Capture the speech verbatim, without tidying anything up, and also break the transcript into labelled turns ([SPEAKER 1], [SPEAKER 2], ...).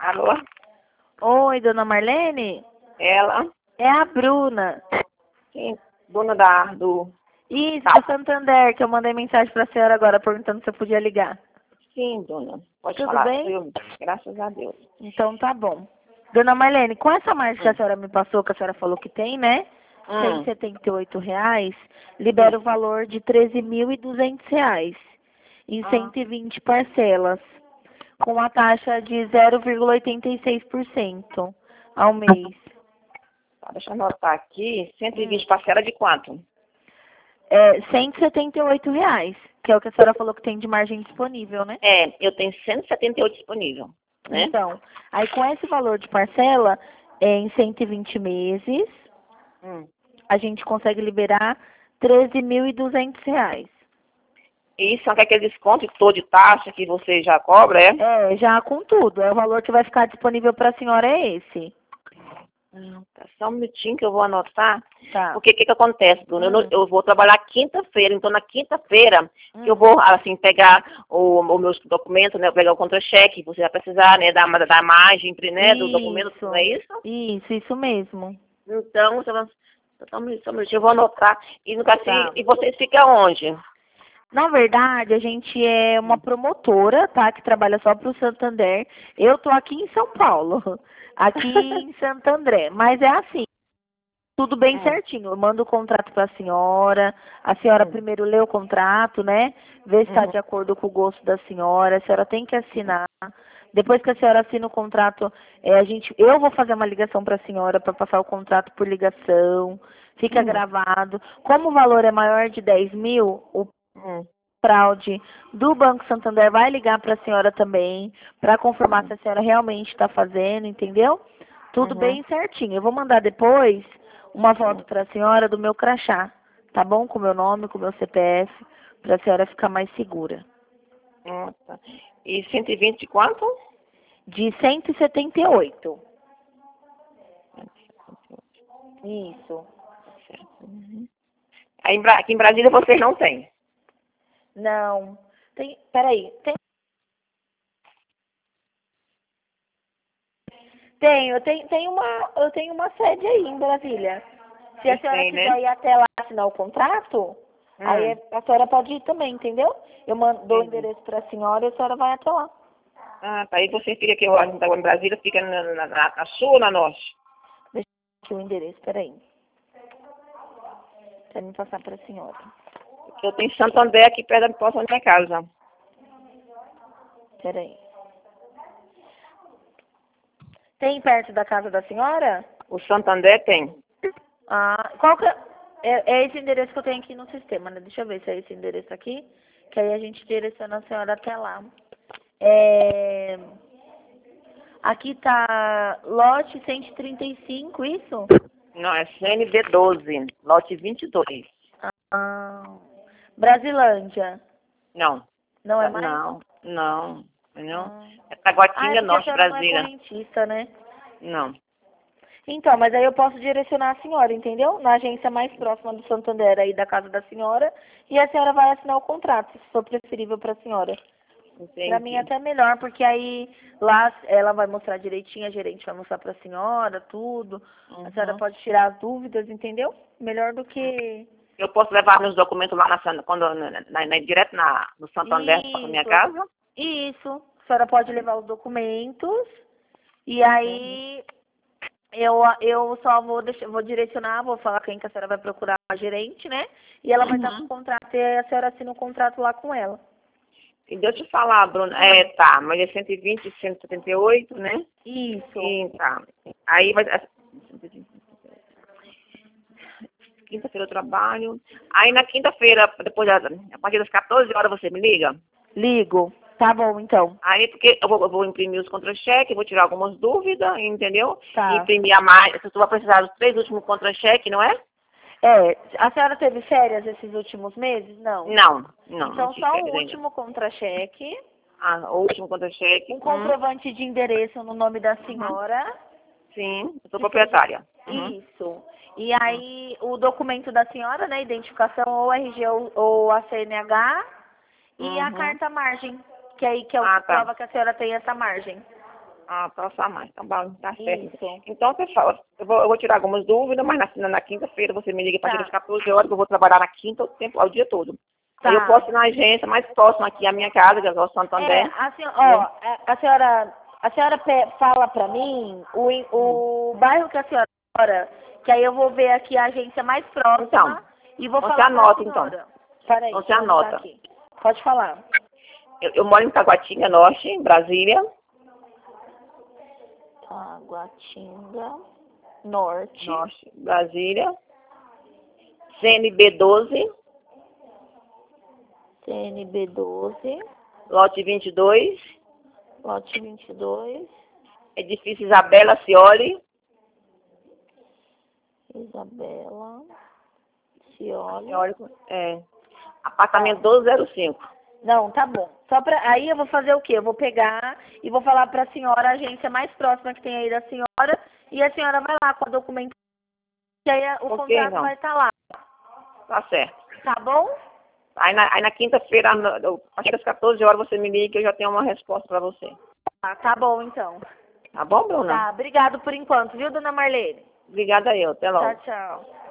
[SPEAKER 1] Alô?
[SPEAKER 2] Oi, dona Marlene?
[SPEAKER 1] Ela?
[SPEAKER 2] É a Bruna.
[SPEAKER 1] Sim, dona da, do...
[SPEAKER 2] Isso,
[SPEAKER 1] Tá.
[SPEAKER 2] do Santander, que eu mandei mensagem para a senhora agora perguntando se eu podia ligar.
[SPEAKER 1] Sim, dona. Pode
[SPEAKER 2] Tudo
[SPEAKER 1] falar.
[SPEAKER 2] bem?
[SPEAKER 1] Eu, graças a Deus.
[SPEAKER 2] Então tá bom. Dona Marlene, com essa margem que a
[SPEAKER 1] Hum.
[SPEAKER 2] senhora me passou, que a senhora falou que tem, né? cento
[SPEAKER 1] Hum.
[SPEAKER 2] e setenta e oito reais, libera o
[SPEAKER 1] Isso.
[SPEAKER 2] valor de treze mil e duzentos reais em
[SPEAKER 1] Ah,
[SPEAKER 2] cento e vinte parcelas, com a taxa de zero vírgula oitenta e seis por cento ao mês.
[SPEAKER 1] tá, deixa eu anotar aqui. cento e
[SPEAKER 2] Hum.
[SPEAKER 1] vinte parcela de quanto?
[SPEAKER 2] É cento e setenta e oito reais, que é o que a senhora falou que tem de margem disponível, né?
[SPEAKER 1] É, eu tenho cento e setenta e oito disponível, né?
[SPEAKER 2] Então, aí com esse valor de parcela, é, em cento e vinte meses,
[SPEAKER 1] Hum.
[SPEAKER 2] a gente consegue liberar treze mil e duzentos reais.
[SPEAKER 1] Isso é aquele desconto todo de taxa que você já cobra, é?
[SPEAKER 2] É, já com tudo. É o valor que vai ficar disponível para a senhora é esse.
[SPEAKER 1] Ah, tá, só um minutinho que eu vou anotar.
[SPEAKER 2] Tá.
[SPEAKER 1] Porque o que, que acontece, Bruna? Eu, não-
[SPEAKER 2] Hum,
[SPEAKER 1] eu vou trabalhar quinta-feira, então na quinta-feira que eu
[SPEAKER 2] hum.
[SPEAKER 1] vou, assim, pegar o, o meus documentos, né? Pegar o contra-cheque, você vai precisar, né, da, da margem, né, do documento, não é
[SPEAKER 2] Isso,
[SPEAKER 1] isso?
[SPEAKER 2] isso, isso mesmo.
[SPEAKER 1] Então, você vai, só um minutinho, só um minutinho, eu vou anotar. E, no caso,
[SPEAKER 2] Tá.
[SPEAKER 1] e vocês ficam onde?
[SPEAKER 2] Na verdade, a gente é uma promotora, tá? Que trabalha só para o Santander. Eu tô aqui em São Paulo, aqui em Santo André. Mas é assim, tudo bem
[SPEAKER 1] Hum,
[SPEAKER 2] certinho. Eu mando o contrato para a senhora. A senhora
[SPEAKER 1] hum,
[SPEAKER 2] primeiro lê o contrato, né? Vê se está
[SPEAKER 1] uhum,
[SPEAKER 2] de acordo com o gosto da senhora. A senhora tem que assinar. Depois que a senhora assina o contrato, é, a gente, eu vou fazer uma ligação para a senhora para passar o contrato por ligação. Fica
[SPEAKER 1] uhum,
[SPEAKER 2] gravado. Como o valor é maior de dez mil, o
[SPEAKER 1] uhum,
[SPEAKER 2] fraude do Banco Santander vai ligar para a senhora também, para confirmar se
[SPEAKER 1] uhum,
[SPEAKER 2] a senhora realmente está fazendo, entendeu? Tudo
[SPEAKER 1] uhum,
[SPEAKER 2] bem certinho. Eu vou mandar depois uma foto
[SPEAKER 1] uhum.
[SPEAKER 2] para a senhora do meu crachá, tá bom? Com o meu nome, com o meu C P F, para a senhora ficar mais segura.
[SPEAKER 1] Ah, tá. E cento e vinte quanto?
[SPEAKER 2] De cento e setenta e oito. Isso.
[SPEAKER 1] Certo. Uhum. Aí, em Bra- aqui em Brasília vocês não têm.
[SPEAKER 2] Não. Tem, peraí. Tem, tenho, tem, tem uma, eu tenho uma sede aí em Brasília. Se a
[SPEAKER 1] Eu
[SPEAKER 2] senhora
[SPEAKER 1] sei, né?
[SPEAKER 2] quiser ir até lá assinar o contrato, aí
[SPEAKER 1] Hum,
[SPEAKER 2] a senhora pode ir também, entendeu? Eu mando, dou o
[SPEAKER 1] entendi.
[SPEAKER 2] endereço para a senhora e a senhora vai até lá.
[SPEAKER 1] Ah, tá. Aí você fica aqui, ó, então, em Brasília, fica na, na, na, na sul ou na norte?
[SPEAKER 2] Deixa aqui o endereço, peraí. Pra me passar para a senhora.
[SPEAKER 1] Porque eu tenho Santo André aqui perto da porta da minha casa.
[SPEAKER 2] Peraí. Tem perto da casa da senhora?
[SPEAKER 1] O Santo André tem.
[SPEAKER 2] Ah, qual que é? É, é esse endereço que eu tenho aqui no sistema, né? Deixa eu ver se é esse endereço aqui, que aí a gente direciona a senhora até lá. É... Aqui tá lote cento e trinta e cinco, isso?
[SPEAKER 1] Não, é C N D doze, lote vinte e dois.
[SPEAKER 2] Ah, Brasilândia.
[SPEAKER 1] Não,
[SPEAKER 2] Não é
[SPEAKER 1] tá-
[SPEAKER 2] mais?
[SPEAKER 1] não, não, não.
[SPEAKER 2] Ah,
[SPEAKER 1] É
[SPEAKER 2] Ah, é
[SPEAKER 1] Taguatinga
[SPEAKER 2] porque a
[SPEAKER 1] Norte,
[SPEAKER 2] senhora não é
[SPEAKER 1] Brasília.
[SPEAKER 2] correntista, né?
[SPEAKER 1] Não.
[SPEAKER 2] Então, mas aí eu posso direcionar a senhora, entendeu? Na agência mais próxima do Santander aí da casa da senhora, e a senhora vai assinar o contrato, se for preferível para a senhora. Para mim é
[SPEAKER 1] Entendi.
[SPEAKER 2] até melhor, porque aí lá ela vai mostrar direitinho, a gerente vai mostrar para a senhora tudo. A senhora
[SPEAKER 1] Uhum.
[SPEAKER 2] pode tirar as dúvidas, entendeu? Melhor do que
[SPEAKER 1] Eu posso levar meus documentos lá na, San- quando, na, na, na- direto na, no Santo André, para minha
[SPEAKER 2] isso.
[SPEAKER 1] casa?
[SPEAKER 2] Isso. A senhora pode levar os documentos e
[SPEAKER 1] Uhum.
[SPEAKER 2] aí Eu, eu só vou, deixar, vou direcionar, vou falar quem que a senhora vai procurar a gerente, né? E ela vai estar com o
[SPEAKER 1] Uhum.
[SPEAKER 2] contrato e a senhora assina o contrato lá com ela.
[SPEAKER 1] E deixa eu te falar, Bruna. É,
[SPEAKER 2] Hum,
[SPEAKER 1] tá, mas é cento e vinte, cento e setenta e oito, né?
[SPEAKER 2] isso.
[SPEAKER 1] E tá. Aí vai. Quinta-feira eu trabalho. Aí na quinta-feira, depois da, a partir das quatorze horas, você me liga?
[SPEAKER 2] Ligo. Tá bom, então.
[SPEAKER 1] Aí, porque eu vou, eu vou imprimir os contra-cheques, vou tirar algumas dúvidas, entendeu? E
[SPEAKER 2] Tá.
[SPEAKER 1] imprimir a mais. Você vai precisar dos três últimos contra-cheques, não é?
[SPEAKER 2] É, a senhora teve férias esses últimos meses? Não.
[SPEAKER 1] Não, não, não
[SPEAKER 2] Então,
[SPEAKER 1] tive
[SPEAKER 2] só o
[SPEAKER 1] férias ainda.
[SPEAKER 2] último contra-cheque,
[SPEAKER 1] Ah, o último contra-cheque.
[SPEAKER 2] um
[SPEAKER 1] Hum,
[SPEAKER 2] comprovante de endereço no nome da
[SPEAKER 1] uhum.
[SPEAKER 2] senhora,
[SPEAKER 1] Sim, eu sou
[SPEAKER 2] que seja
[SPEAKER 1] proprietária. Uhum.
[SPEAKER 2] isso. E
[SPEAKER 1] Hum,
[SPEAKER 2] aí, o documento da senhora, né, identificação ou R G ou, ou a C N H, e a
[SPEAKER 1] Uhum.
[SPEAKER 2] carta margem, que aí que é o que
[SPEAKER 1] Ah, tá.
[SPEAKER 2] prova que a senhora tem essa margem.
[SPEAKER 1] Ah, passar mais, tá bom, tá certo.
[SPEAKER 2] Isso.
[SPEAKER 1] Então, pessoal, eu vou, eu vou tirar algumas dúvidas, mas na, na quinta-feira você me liga a partir
[SPEAKER 2] Tá.
[SPEAKER 1] das quatorze horas, que eu vou trabalhar na quinta o tempo, o dia todo. Aí eu
[SPEAKER 2] Tá.
[SPEAKER 1] posso ir na agência mais próxima aqui, à minha casa, que é o Santo André.
[SPEAKER 2] É, a senhora, ó, a, a senhora, a senhora pe- fala pra mim o, in- o bairro que a senhora mora, que aí eu vou ver aqui a agência mais próxima
[SPEAKER 1] Então,
[SPEAKER 2] e vou
[SPEAKER 1] você
[SPEAKER 2] falar
[SPEAKER 1] anota,
[SPEAKER 2] pra senhora.
[SPEAKER 1] então.
[SPEAKER 2] Peraí,
[SPEAKER 1] Você
[SPEAKER 2] deixa eu anotar
[SPEAKER 1] anota.
[SPEAKER 2] aqui. Pode falar.
[SPEAKER 1] Eu, eu moro em Taguatinga Norte, em Brasília.
[SPEAKER 2] Taguatinga Norte.
[SPEAKER 1] Norte, Brasília. C N B doze,
[SPEAKER 2] C N B doze,
[SPEAKER 1] lote vinte e dois,
[SPEAKER 2] lote vinte e dois,
[SPEAKER 1] edifício Isabela Cioli,
[SPEAKER 2] Isabela Cioli.
[SPEAKER 1] Cioli, é, apartamento doze zero cinco.
[SPEAKER 2] Não, tá bom. Só pra, aí eu vou fazer o quê? Eu vou pegar e vou falar pra senhora a agência mais próxima que tem aí da senhora e a senhora vai lá com a documentação e aí a- o
[SPEAKER 1] Ok,
[SPEAKER 2] contrato
[SPEAKER 1] não.
[SPEAKER 2] vai estar lá.
[SPEAKER 1] Tá certo.
[SPEAKER 2] Tá bom?
[SPEAKER 1] Aí na, aí na quinta-feira, na- a partir das quatorze horas, você me liga que eu já tenho uma resposta para você.
[SPEAKER 2] Tá, tá bom então.
[SPEAKER 1] Tá bom, Bruna?
[SPEAKER 2] Tá, obrigado por enquanto, viu, dona Marlene?
[SPEAKER 1] Obrigada eu. Até logo.
[SPEAKER 2] Tchau, tchau.